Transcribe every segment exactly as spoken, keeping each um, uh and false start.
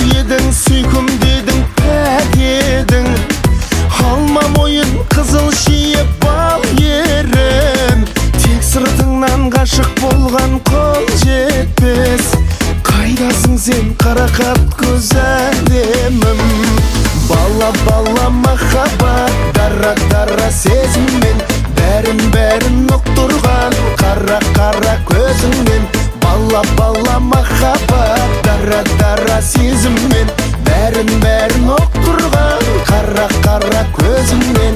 едің, сүйкімдедің, пәк едің. Алма мойын қызыл шие бал ерім, тек сыртыңнан ғашық болған қол жетпес. Қайдасың сен қарақат көз әдемім? Бала-бала махаббат, дара-дара сезіммен, бәрін-бәрін ұқтырған қара-қара көзіңмен. Бала-бала махаббат, дара-дара сезіммен, бәрін-бәрін ұқтырған қара-қара көзіңмен.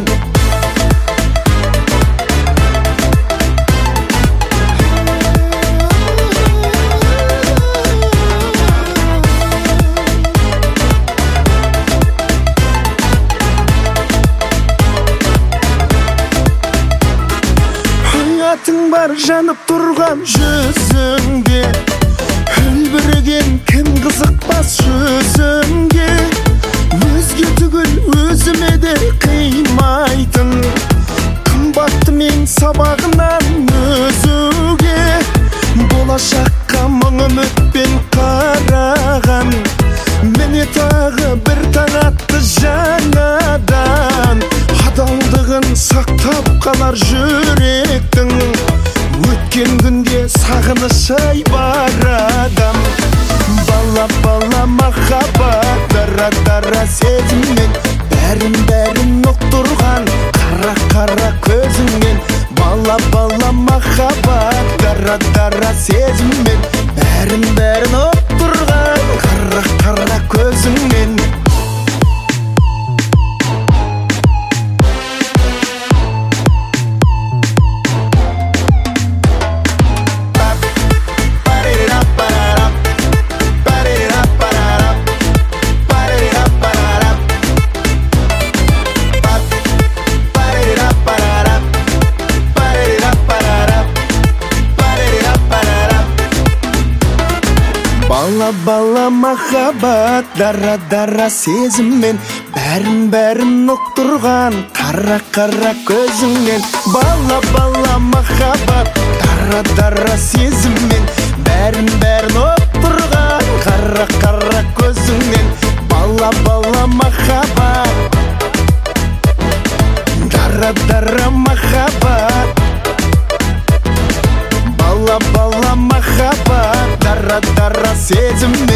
Атың бар жанып тұрған жүзіңде, үлбіреген кім қызықпас жүзіңге. Өзге түгіл өзіме де қимайтын, қымбатты мен сабағынан өзуге. Болашаққа мың үмітпен қараған, міне тағы бір таң атты жаңадан. Адалдығын сақтап қалар жүректің, өткен күнде сағыныш-ай бар адам. Бала-бала махаббат, дара-дара сезіммен, бәрін-бәрін ұқтырған қара-қара көзіңмен. Бала-бала махаббат, дара-дара сезіммен, бәрін-бәрін ұқтырған қара-қара көзіңмен. Бала-бала махаббат, дара-дара сезіммен, бәрін-бәрін ұқтырған қара-қара көзіңмен. Бала-бала махаббат, дара-дара сезіммен, бәрін-бәрін ұқтырған қара-қара көзіңмен. Бала-бала махаббат, дара-дара махаббат. Бала-бала махаббат, дара-дара сезіммен.